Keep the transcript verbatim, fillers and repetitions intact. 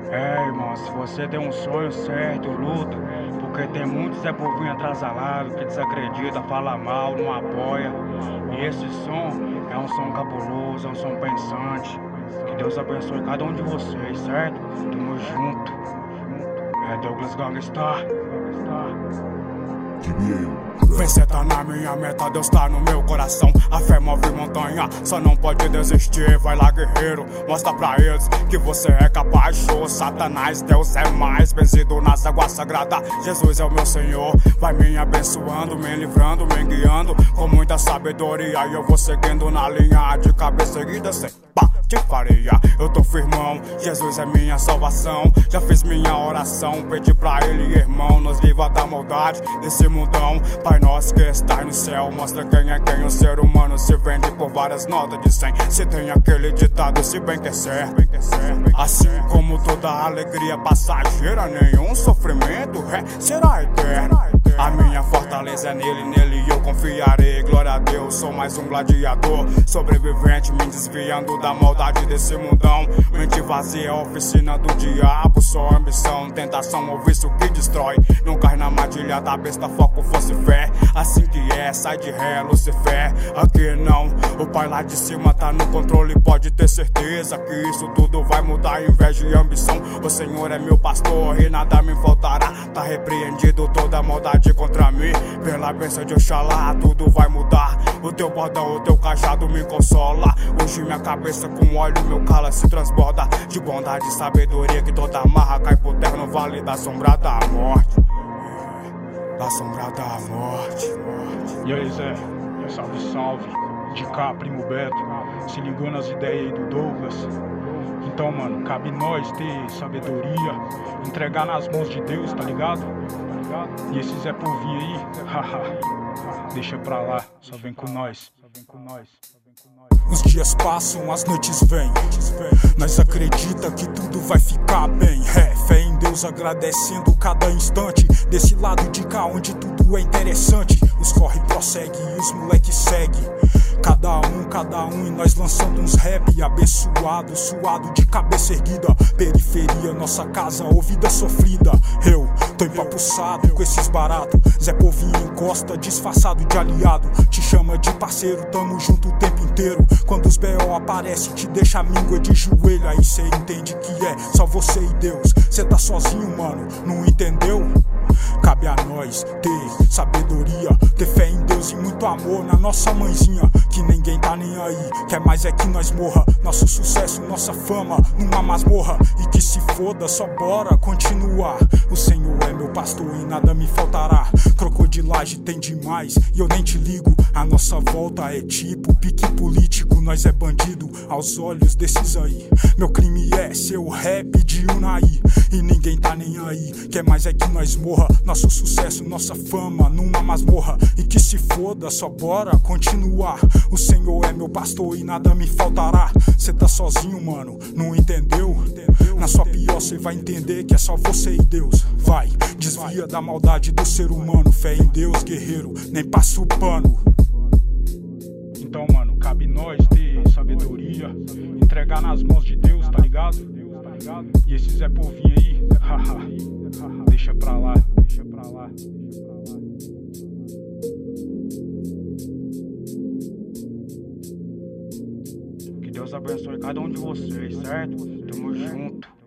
É, irmão, se você tem um sonho certo, luta, porque tem muitos Zé Povinho atrasalado que desacredita, fala mal, não apoia. E esse som é um som cabuloso, é um som pensante. Que Deus abençoe cada um de vocês, certo? Tamo junto. É Douglas Gangstar. Vencer tá na minha meta, Deus tá no meu coração. A fé move montanha, só não pode desistir. Vai lá, guerreiro, mostra pra eles que você é capaz. Show, Satanás, Deus é mais benzido nas águas sagradas. Jesus é o meu Senhor, vai me abençoando, me livrando, me guiando com muita sabedoria. E eu vou seguindo na linha de cabeça erguida sem patifaria. Eu tô firmão, Jesus é minha salvação. Já fiz minha oração, pedi pra ele, irmão, nos livra da maldade desse mundão. Pai nosso que está no céu, mostra quem é quem. O ser humano se vende por várias notas de cem. Se tem aquele ditado, se bem quer ser, assim como toda alegria passageira, nenhum sofrimento é, será eterno. A minha fortaleza é nele, nele eu confiarei. Glória a Deus, sou mais um gladiador, sobrevivente, me desviando da maldade desse mundão. Mente vazia, oficina do diabo, só ambição, tentação ou vício que destrói. Não cai na armadilha da besta, foco, fosse fé. Assim que é, sai de ré, Lucifer. Aqui não, o pai lá de cima tá no controle, pode ter certeza que isso tudo vai mudar. Inveja e ambição, o Senhor é meu pastor e nada me faltará. Tá repreendido toda a maldade contra mim, pela bênção de Oxalá tudo vai mudar. O teu bordão, o teu cajado me consola. Hoje minha cabeça com óleo, meu cálice se transborda de bondade e sabedoria, que toda amarra cai por terra no vale da sombra da morte. Da sombra da morte. E aí, Zé? Salve, salve. De cá, primo Beto. Se ligou nas ideias aí do Douglas? Então, mano, cabe nós ter sabedoria, entregar nas mãos de Deus, tá ligado? E esse Zé Povinho aí, haha, deixa pra lá, só vem com nós. Os dias passam, as noites vêm. Nós acredita que tudo vai ficar bem. É, fé em Deus agradecendo cada instante. Desse lado de cá onde tudo é interessante. Os corre prossegue e os moleque segue. Cada um, cada um e nós lançando uns rap. Abençoado, suado de cabeça erguida. Periferia, nossa casa ou vida sofrida. Eu tô empapuçado com esses baratos. Zé Povinho encosta, disfarçado de aliado. Te chama de parceiro, tamo junto o tempo inteiro. Quando os B O aparecem, te deixa a míngua de joelho. Aí cê entende que é só você e Deus. Cê tá sozinho, mano, não entendeu? Cabe a nós ter sabedoria, ter fé em Deus e muito amor na nossa mãezinha, que ninguém tá nem aí, quer mais é que nós morra. Nosso sucesso, nossa fama numa masmorra. E que se foda, só bora continuar. O Senhor é meu pastor e nada me faltará. Crocodilagem tem demais e eu nem te ligo. A nossa volta é tipo pique político. Nós é bandido aos olhos desses aí. Meu crime é ser o rap de Unai. E ninguém tá nem aí, quer mais é que nós morra. Nosso sucesso, nossa fama numa masmorra. E que se foda, só bora continuar. O Senhor é meu pastor e nada me faltará. Cê tá sozinho, mano, não entendeu? Na sua pior cê vai entender que é só você e Deus. Vai, desvia da maldade do ser humano. Fé em Deus, guerreiro, nem passa o pano. Então, mano, cabe nós ter sabedoria, entregar nas mãos de Deus, tá ligado? E esse Zé Povinho aí, haha, deixa pra lá, deixa pra lá, deixa pra lá. Que Deus abençoe cada um de vocês, certo? Tamo junto.